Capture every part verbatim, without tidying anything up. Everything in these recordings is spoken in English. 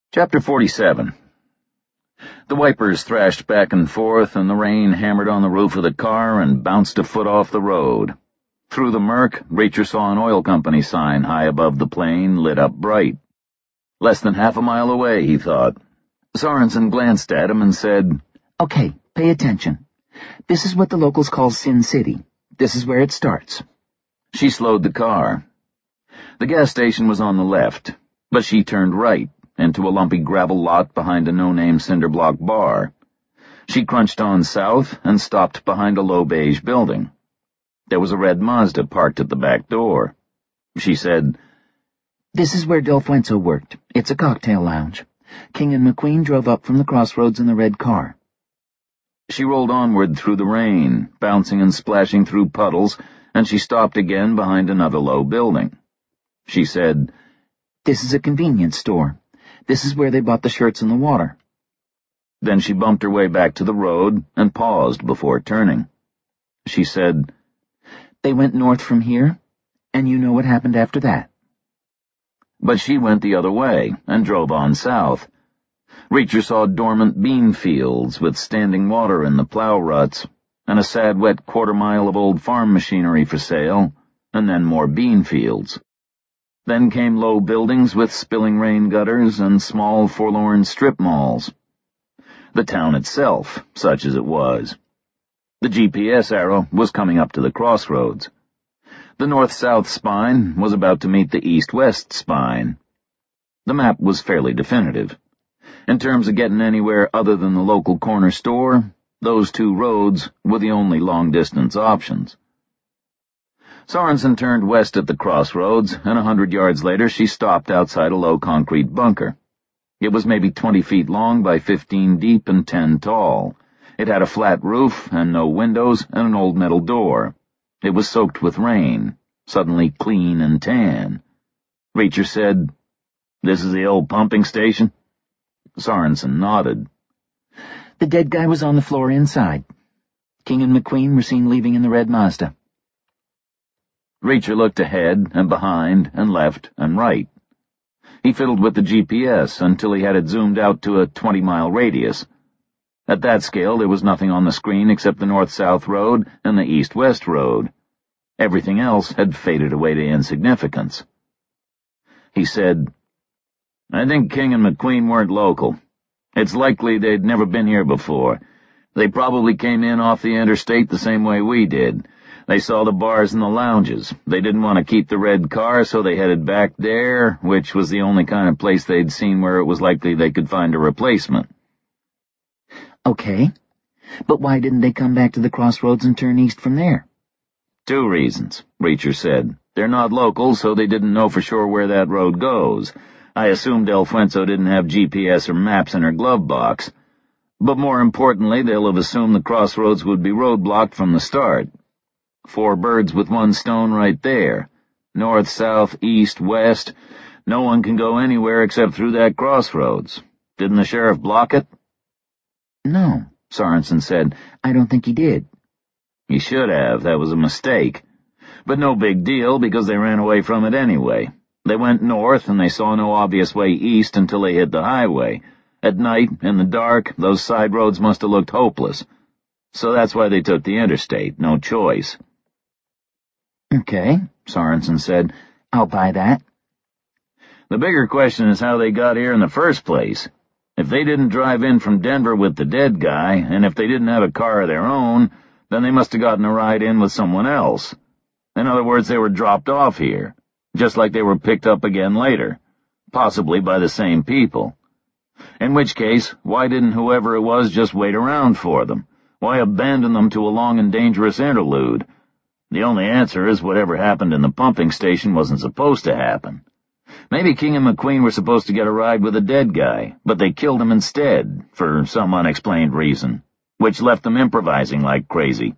Chapter forty-seven. The wipers thrashed back and forth, and the rain hammered on the roof of the car and bounced a foot off the road. Through the murk, Reacher saw an oil company sign high above the plane, lit up bright. Less than half a mile away, he thought. Sorensen glanced at him and said, "Okay, pay attention. This is what the locals call Sin City. This is where it starts." She slowed the car. The gas station was on the left, but she turned right, into a lumpy gravel lot behind a no-name cinder-block bar. She crunched on south and stopped behind a low beige building. There was a red Mazda parked at the back door. She said, "This is where Del Fuente worked. It's a cocktail lounge. King and McQueen drove up from the crossroads in the red car." She rolled onward through the rain, bouncing and splashing through puddles, and she stopped again behind another low building. She said, "This is a convenience store. This is where they bought the shirts and the water." Then she bumped her way back to the road and paused before turning. She said, "They went north from here, and you know what happened after that." But she went the other way and drove on south. Reacher saw dormant bean fields with standing water in the plow ruts, and a sad wet quarter mile of old farm machinery for sale, and then more bean fields. Then came low buildings with spilling rain gutters and small forlorn strip malls. The town itself, such as it was. The G P S arrow was coming up to the crossroads. The north-south spine was about to meet the east-west spine. The map was fairly definitive. In terms of getting anywhere other than the local corner store, those two roads were the only long-distance options. Sorensen turned west at the crossroads, and a hundred yards later she stopped outside a low concrete bunker. It was maybe twenty feet long by fifteen deep and ten tall. It had a flat roof and no windows and an old metal door. It was soaked with rain, suddenly clean and tan. Reacher said, "This is the old pumping station?" Sorensen nodded. "The dead guy was on the floor inside. King and McQueen were seen leaving in the red Mazda." Reacher looked ahead and behind and left and right. He fiddled with the G P S until he had it zoomed out to a twenty-mile radius. At that scale, there was nothing on the screen except the north-south road and the east-west road. Everything else had faded away to insignificance. He said, "I think King and McQueen weren't local. It's likely they'd never been here before. They probably came in off the interstate the same way we did. They saw the bars and the lounges. They didn't want to keep the red car, so they headed back there, which was the only kind of place they'd seen where it was likely they could find a replacement." "Okay, but why didn't they come back to the crossroads and turn east from there?" "Two reasons," Reacher said. "They're not local, so they didn't know for sure where that road goes. I assume Del Fuente didn't have G P S or maps in her glove box. But more importantly, they'll have assumed the crossroads would be roadblocked from the start. Four birds with one stone right there. North, south, east, west. No one can go anywhere except through that crossroads. Didn't the sheriff block it?" "No," Sorensen said. "I don't think he did." "He should have. That was a mistake. But no big deal, because they ran away from it anyway. They went north, and they saw no obvious way east until they hit the highway. At night, in the dark, those side roads must have looked hopeless. So that's why they took the interstate. No choice." "Okay," Sorensen said. "I'll buy that." "The bigger question is how they got here in the first place. If they didn't drive in from Denver with the dead guy, and if they didn't have a car of their own, then they must have gotten a ride in with someone else. In other words, they were dropped off here, just like they were picked up again later, possibly by the same people. In which case, why didn't whoever it was just wait around for them? Why abandon them to a long and dangerous interlude? The only answer is whatever happened in the pumping station wasn't supposed to happen. Maybe King and McQueen were supposed to get a ride with a dead guy, but they killed him instead, for some unexplained reason, which left them improvising like crazy."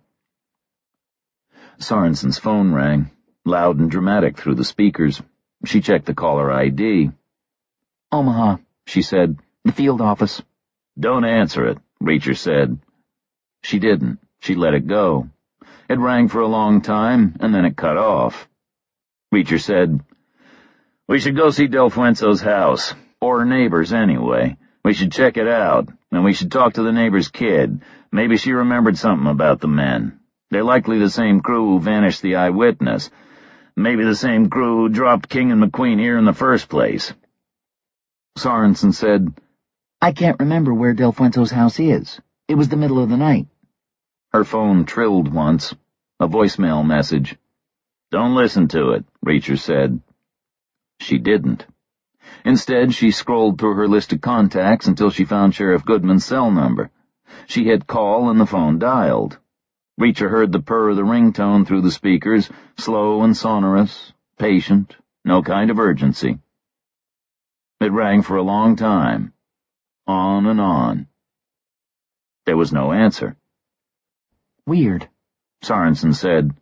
Sorensen's phone rang, loud and dramatic through the speakers. She checked the caller I D. "Omaha," she said. "The field office." "Don't answer it," Reacher said. She didn't. She let it go. It rang for a long time, and then it cut off. Reacher said, "We should go see Del Fuente's house. Or her neighbors, anyway. We should check it out, and we should talk to the neighbor's kid. Maybe she remembered something about the men. They're likely the same crew who vanished the eyewitness. Maybe the same crew who dropped King and McQueen here in the first place. Sorensen said, I can't remember where Del Fuente's house is. It was the middle of the night. Her phone trilled once. A voicemail message. Don't listen to it, Reacher said. She didn't. Instead, she scrolled through her list of contacts until she found Sheriff Goodman's cell number. She hit call and the phone dialed. Reacher heard the purr of the ringtone through the speakers, slow and sonorous, patient, no kind of urgency. It rang for a long time. On and on. There was no answer. Weird, Sorensen said.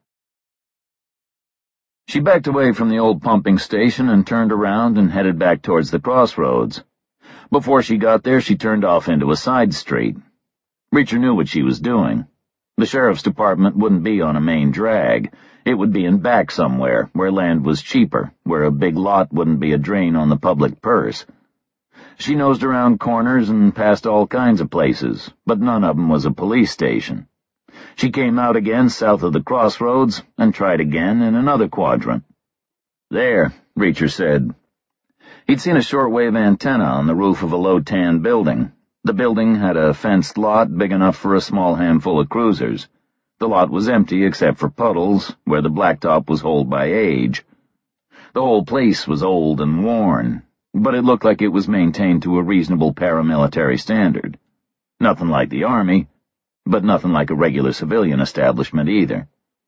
She backed away from the old pumping station and turned around and headed back towards the crossroads. Before she got there, she turned off into a side street. Reacher knew what she was doing. The sheriff's department wouldn't be on a main drag. It would be in back somewhere, where land was cheaper, where a big lot wouldn't be a drain on the public purse. She nosed around corners and passed all kinds of places, but none of them was a police station. She came out again south of the crossroads and tried again in another quadrant. There, Reacher said. He'd seen a shortwave antenna on the roof of a low-tan building. The building had a fenced lot big enough for a small handful of cruisers. The lot was empty except for puddles, where the blacktop was holed by age. The whole place was old and worn, but it looked like it was maintained to a reasonable paramilitary standard. Nothing like the army, but nothing like a regular civilian establishment either.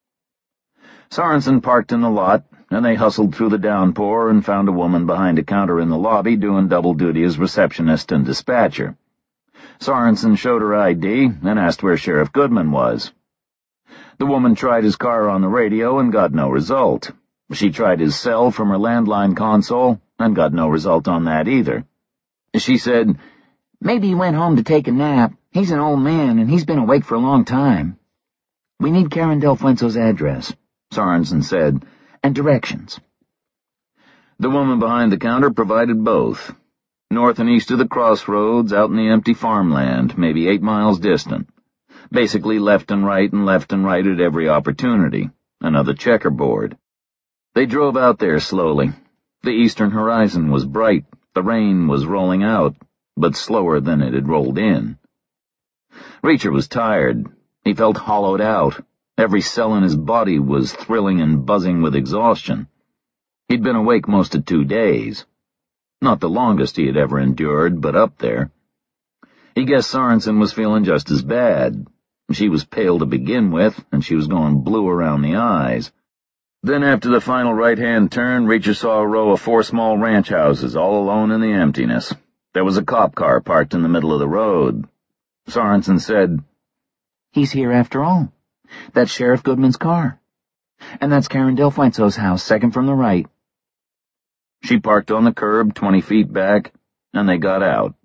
Sorensen parked in the lot, and they hustled through the downpour and found a woman behind a counter in the lobby doing double duty as receptionist and dispatcher. Sorensen showed her I D and asked where Sheriff Goodman was. The woman tried his car on the radio and got no result. She tried his cell from her landline console and got no result on that either. She said, Maybe he went home to take a nap. He's an old man, and he's been awake for a long time. We need Karen Del Fuente's address, Sorensen said, and directions. The woman behind the counter provided both. North and east of the crossroads, out in the empty farmland, maybe eight miles distant. Basically left and right and left and right at every opportunity. Another checkerboard. They drove out there slowly. The eastern horizon was bright. The rain was rolling out, but slower than it had rolled in. Reacher was tired. He felt hollowed out. Every cell in his body was thrilling and buzzing with exhaustion. He'd been awake most of two days. Not the longest he had ever endured, but up there. He guessed Sorensen was feeling just as bad. She was pale to begin with, and she was going blue around the eyes. Then after the final right-hand turn, Reacher saw a row of four small ranch houses all alone in the emptiness. There was a cop car parked in the middle of the road. Sorensen said, He's here after all. That's Sheriff Goodman's car. And that's Karen Del Fuente's house, second from the right. She parked on the curb twenty feet back, and they got out.